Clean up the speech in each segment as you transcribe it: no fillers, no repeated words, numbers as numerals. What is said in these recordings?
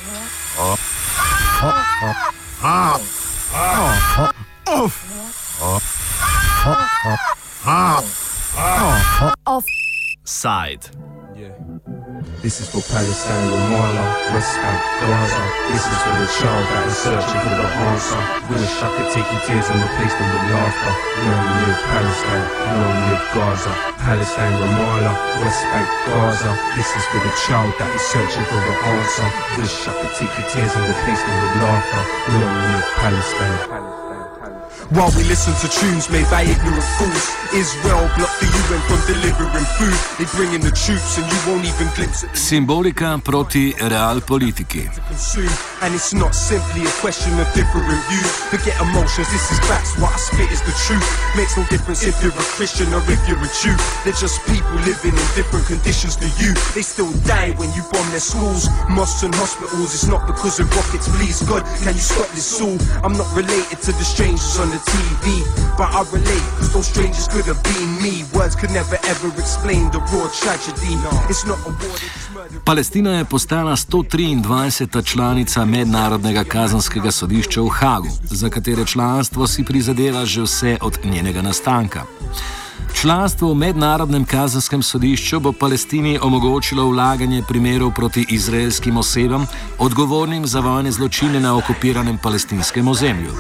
Offside. This is for Palestine, Ramallah, West Bank, Gaza. This is for the child that is searching for the answer. Wish I could take your tears and replace them with laughter. Long live Palestine, long live Gaza. Palestine, Ramallah, West Bank, Gaza. This is for the child that is searching for the answer. Wish I could take your tears and replace them with laughter. Long live Palestine. While we listen to tunes made by ignorant fools, Israel blocked the UN from delivering food. They bring in the troops and you won't even glimpse at the Simbolika proti realpolitiki. And it's not simply a question of different views. Forget emotions, this is facts. What I spit is the truth. Makes no difference if you're a Christian or if you're a Jew. They're just people living in different conditions to you. They still die when you bomb their schools, mosques and hospitals. It's not because of rockets, please God, can you stop this all? I'm not related to the strangers on the TV, but I relate, cause those strangers could have been me. Words could never ever explain the raw tragedy. It's not a war that's murder. Palestina je postala 123. članica Mednarodnega kazenskega sodišča v Hagu, za katere članstvo si prizadeva že vse od njenega nastanka. Članstvo v Mednarodnem kazenskem sodišču bo Palestini omogočilo vlaganje primerov proti izraelskim osebam, odgovornim za vojne zločine na okupiranem palestinskem ozemlju.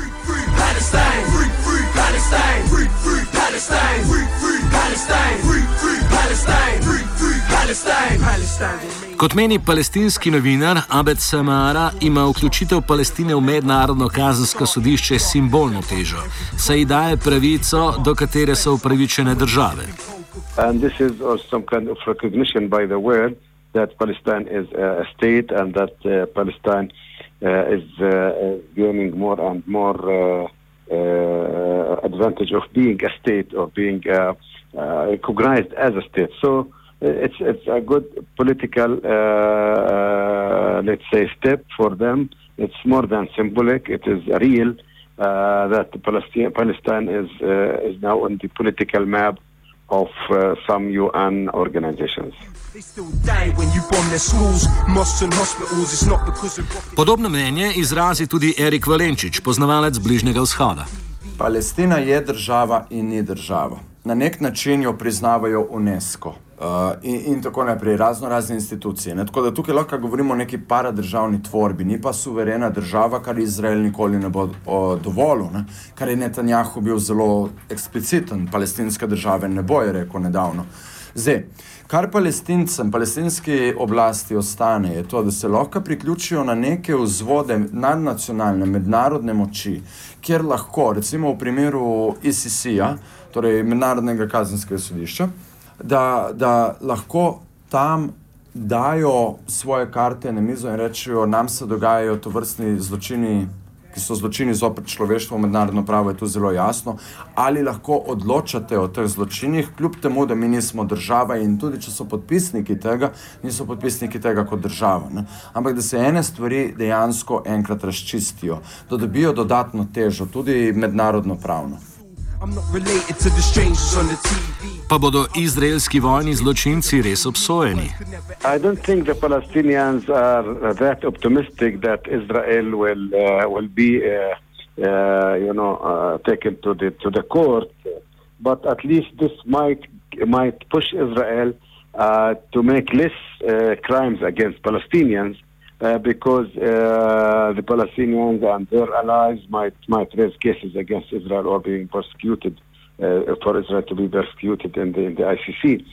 Kot meni palestinski novinar Abed Samara, ima vključitev Palestine v Mednarodno kazensko sodišče simbolno težo, saj daje pravico, do katere so upravičene države. And this is also some kind of recognition by the world that Palestine is a state and that Palestine is gaining more and more advantage of being a state or being recognized as a state. So it's a good political, let's say, step for them. It's more than symbolic. It is real that Palestine is now on the political map of some UN organizations. Podobno mnenje izrazi tudi Erik Valenčič, poznavalec Bližnjega vzhoda. Palestina je država in ni država. Na nek način jo priznavajo UNESCO in tako naprej, razne institucije. Tako da tukaj lahko govorimo o neki paradržavni tvorbi, ni pa suverena država, kar Izrael nikoli ne bo dovolil, kar je Netanjahu bil zelo ekspliciten, palestinske države ne bo, je rekel nedavno. Zdaj, kar Palestincem, palestinski oblasti ostane, je to, da se lahko priključijo na neke vzvode nadnacionalne, mednarodne moči, kjer lahko, recimo v primeru ICC-ja, torej Mednarodnega kazenskega sodišča, da lahko tam dajo svoje karte na mizo in rečejo, nam se dogajajo tovrstni zločini, ki so zločini zoper človeštvo, mednarodno pravo je tu zelo jasno, ali lahko odločate o teh zločinih, kljub temu, da mi nismo država in tudi, če so podpisniki tega, niso podpisniki tega kot država. Ne? Ampak da se ene stvari dejansko enkrat razčistijo, da dobijo dodatno težo, tudi mednarodno pravno. Pa bodo izraelski vojni zločinci res obsojeni? I don't think the Palestinians are that optimistic that Israel will be taken to the court, but at least this might push Israel to make less crimes against Palestinians. Because the Palestinians and their allies might raise cases against Israel or being persecuted, for Israel to be persecuted in the ICC.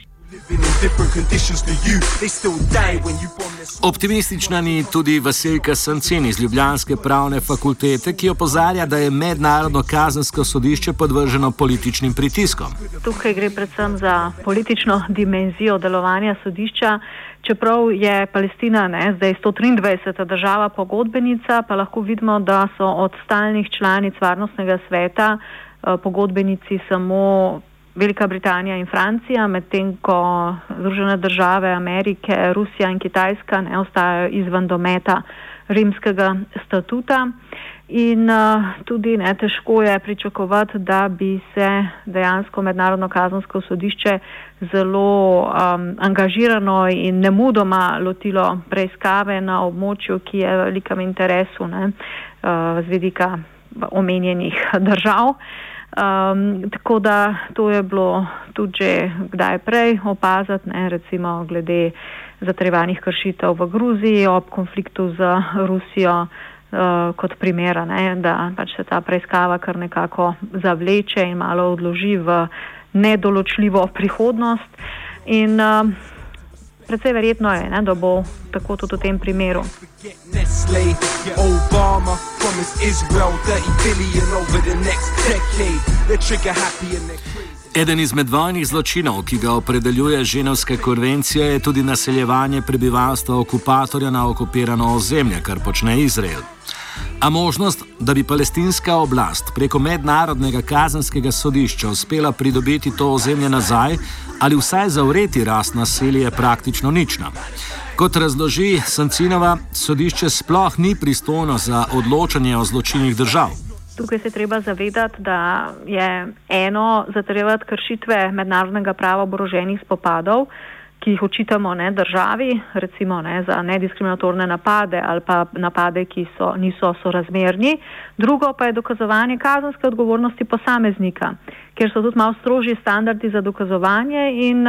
Optimistična ni tudi Vasilka Sancin iz ljubljanske pravne fakultete, ki opozarja, da je Mednarodno kazensko sodišče podvrženo političnim pritiskom. Tukaj gre predvsem za politično dimenzijo delovanja sodišča. Čeprav je Palestina zdaj 123. država pogodbenica, pa lahko vidimo, da so od stalnih članic Varnostnega sveta pogodbenici samo Velika Britanija in Francija, medtem ko Združene države Amerike, Rusija in Kitajska ostajajo izven dometa rimskega statuta. In tudi težko je pričakovati, da bi se dejansko Mednarodno kazensko sodišče zelo angažirano in nemudoma lotilo preiskave na območju, ki je v velikem interesu z vidika omenjenih držav. Tako da to je bilo tudi že kdaj prej opazati, recimo glede zatrjevanih kršitev v Gruziji ob konfliktu z Rusijo, kot primera, da pač se ta preiskava kar nekako zavleče in malo odloži v nedoločljivo prihodnost. In precej verjetno je, da bo tako tudi v tem primeru. Eden izmed vojnih zločinov, ki ga opredeljuje Ženevska konvencija, je tudi naseljevanje prebivalstva okupatorja na okupirano ozemlje, kar počne Izrael. A možnost, da bi palestinska oblast preko Mednarodnega kazenskega sodišča uspela pridobiti to ozemlje nazaj ali vsaj zavreti rast naselja, je praktično nična. Kot razloži Sancinova, sodišče sploh ni pristojno za odločanje o zločinih držav. Tukaj se treba zavedati, da je eno zatrjevati kršitve mednarodnega prava oboroženih spopadov, ki jih očitamo državi, recimo za nediskriminatorne napade ali pa napade, ki niso sorazmerni. Drugo pa je dokazovanje kazenske odgovornosti posameznika, kjer so tudi malo strožji standardi za dokazovanje in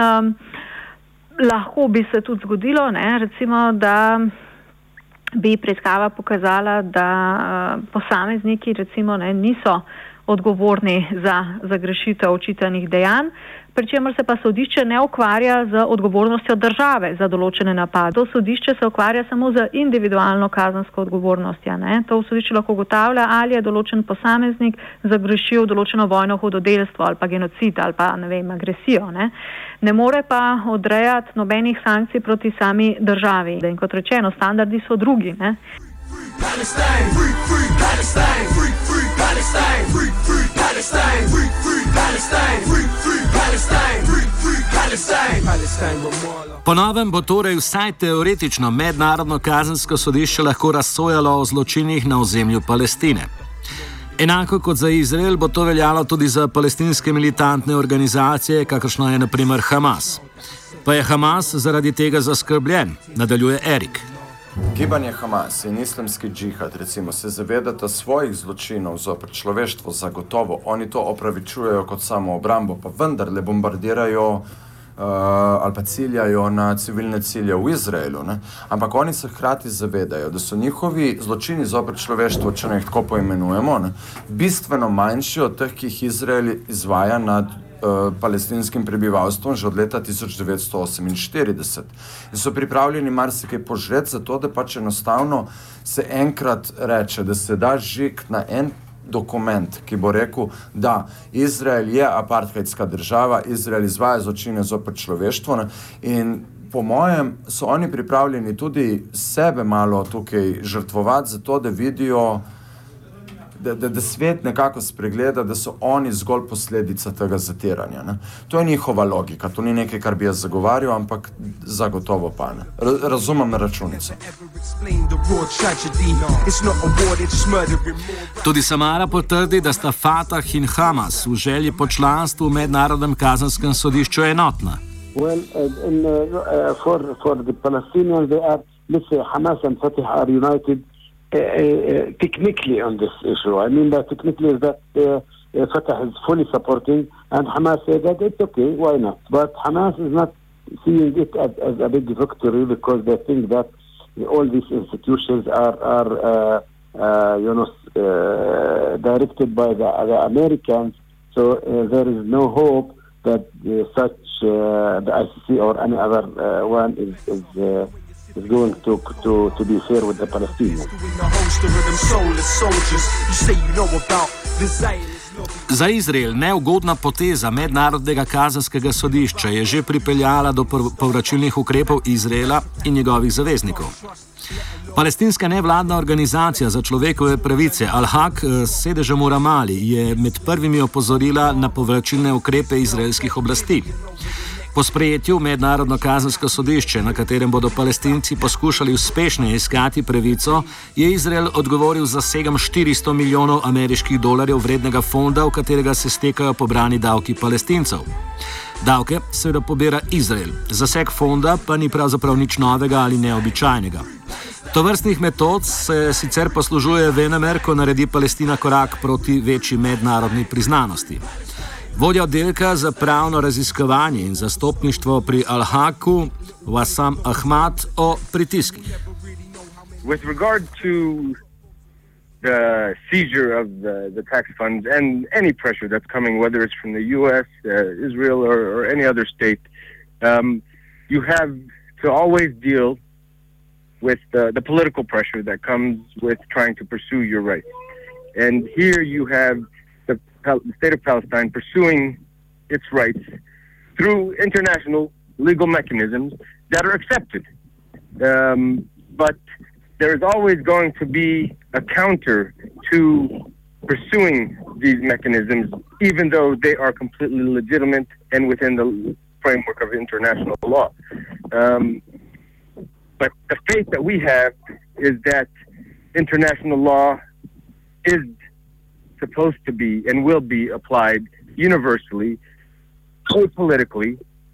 lahko bi se tudi zgodilo, recimo, da bi preiskava pokazala, da posamezniki recimo niso odgovorni za zagrešitev očitanih dejanj, pri čemer se pa sodišče ne ukvarja z odgovornostjo države za določene napade. To sodišče se ukvarja samo z individualno kazensko odgovornostjo. To sodišče lahko ugotavlja, ali je določen posameznik zagrešil določeno vojno hudodelstvo ali pa genocid ali pa agresijo. Ne more pa odrejati nobenih sankcij proti sami državi. In kot rečeno, standardi so drugi. Palestine, free, free Palestine, free, free Palestine, free, free Palestine, free, free Palestine, free, free Palestine, free, free Palestine, Palestine Ramallah. Po novem bo torej vsaj teoretično Mednarodno kazensko sodišče lahko razsojalo o zločinih na ozemlju Palestine. Enako kot za Izrael bo to veljalo tudi za palestinske militantne organizacije, kakršna je na primer Hamas. Pa je Hamas zaradi tega zaskrbljen, nadaljuje Erik. Gibanje Hamas in islamski džihad recimo se zavedata svojih zločinov zoper človeštvo zagotovo. Oni to opravičujejo kot samo obrambo, pa vendarle bombardirajo ali pa ciljajo na civilne cilje v Izraelu. Ampak oni se hkrati zavedajo, da so njihovi zločini zoper človeštvo, če jih tako poimenujemo, bistveno manjši od teh, ki jih Izrael izvaja nad palestinskim prebivalstvom že od leta 1948. In so pripravljeni marsikaj požreti za to, da pač enostavno se enkrat reče, da se da žig na en dokument, ki bo rekel, da Izrael je apartheidska država, Izrael izvaja zločine zoper človeštvo in po mojem so oni pripravljeni tudi sebe malo tukaj žrtvovati za to, da vidijo, da svet nekako spregleda, da so oni zgolj posledica tega zatiranja. To je njihova logika, to ni nekaj, kar bi jaz zagovarjal, ampak zagotovo pa ne. Razumem računico. Tudi Samara potrdi, da sta Fatah in Hamas v želji po članstvu v Mednarodnem kazenskem sodišču enotna. Well, for the Palestinians, they are, let's say, Hamas and Fatah are united technically on this issue. I mean that technically is that Fatah is fully supporting and Hamas said that it's okay, why not? But Hamas is not seeing it as a big victory because they think that all these institutions are directed by the Americans, so there is no hope that such the ICC or any other one is going to be fair with the Palestinians. Za Izrael neugodna poteza Mednarodnega kazenskega sodišča je že pripeljala do povračilnih ukrepov Izraela in njegovih zaveznikov. Palestinska nevladna organizacija za človekove pravice Al-Haq s sedežem v Ramali je med prvimi opozorila na povračilne ukrepe izraelskih oblasti. Po sprejetju Mednarodno kazensko sodišče, na katerem bodo Palestinci poskušali uspešno iskati pravico, je Izrael odgovoril z zasegom $400 milijonov ameriških dolarjev vrednega fonda, v katerega se stekajo pobrani davki Palestincev. Davke seveda pobira Izrael, zaseg fonda pa ni pravzaprav nič novega ali neobičajnega. Tovrstnih metod se sicer poslužuje venomer, ko naredi Palestina korak proti večji mednarodni priznanosti. Vodja oddelka za pravno raziskovanje in zastopništvo pri Al-Haku, Wassam Ahmad, o pritiskih. With regard to the seizure of the tax funds and any pressure that's coming, whether it's from the U.S., Israel, or any other state, you have to always deal with the political pressure that comes with trying to pursue your rights. And here you have the state of Palestine pursuing its rights through international legal mechanisms that are accepted. But there is always going to be a counter to pursuing these mechanisms, even though they are completely legitimate and within the framework of international law. But the faith that we have is that international law is supposed to be and will be applied universally, politically,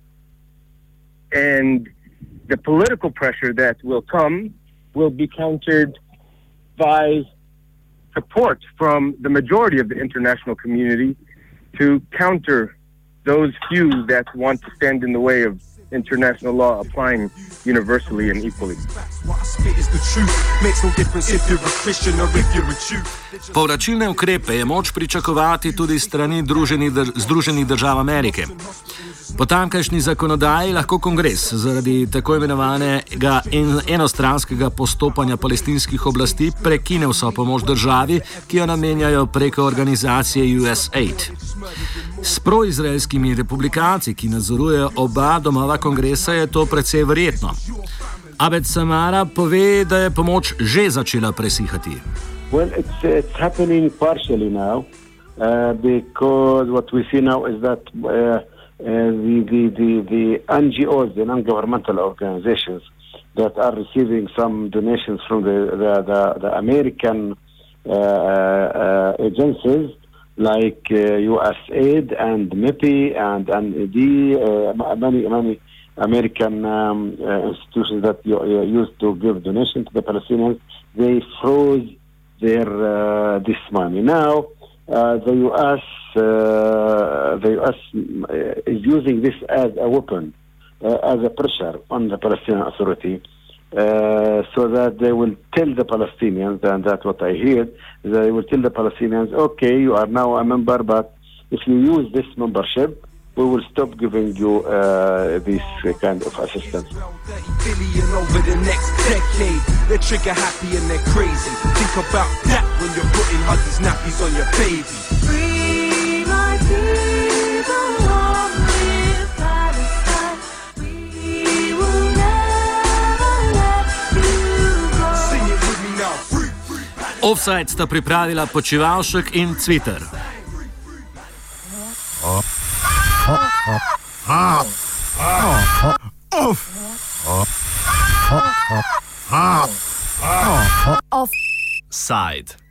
and the political pressure that will come will be countered by support from the majority of the international community to counter those few that want to stand in the way of international law applying universally and equally. Povračilne ukrepe je moč pričakovati tudi strani Združenih držav Amerike. Po tamkajšnji zakonodaji lahko kongres zaradi tako imenovanega enostranskega postopanja palestinskih oblasti prekine vso pomoč državi, ki jo namenjajo preko organizacije USAID. S proizraelskimi republikanci, ki nadzorujejo oba domova kongresa, je to precej verjetno. Abed Samara pove, da je pomoč že začela presihati. Well, it's happening partially now, because what we see now is that the NGOs, the non-governmental organizations that are receiving some donations from the American agencies like USAID and MIPI and many American institutions that used to give donations to the Palestinians, they froze this money. Now the U.S. is using this as a weapon, as a pressure on the Palestinian Authority, so that they will tell the Palestinians, and that's what I hear, they will tell the Palestinians, okay, you are now a member, but if you use this membership, we will stop giving you this kind of assistance. Over the next decade, they're trigger happy and they're crazy. Think about that when you're putting huggies, nappies on your baby. Free my people, long live Palestine. We will never let you go. Sing it with me now. Free, free. Offside sta pripravila Počivalšek in Cvitar. Offside.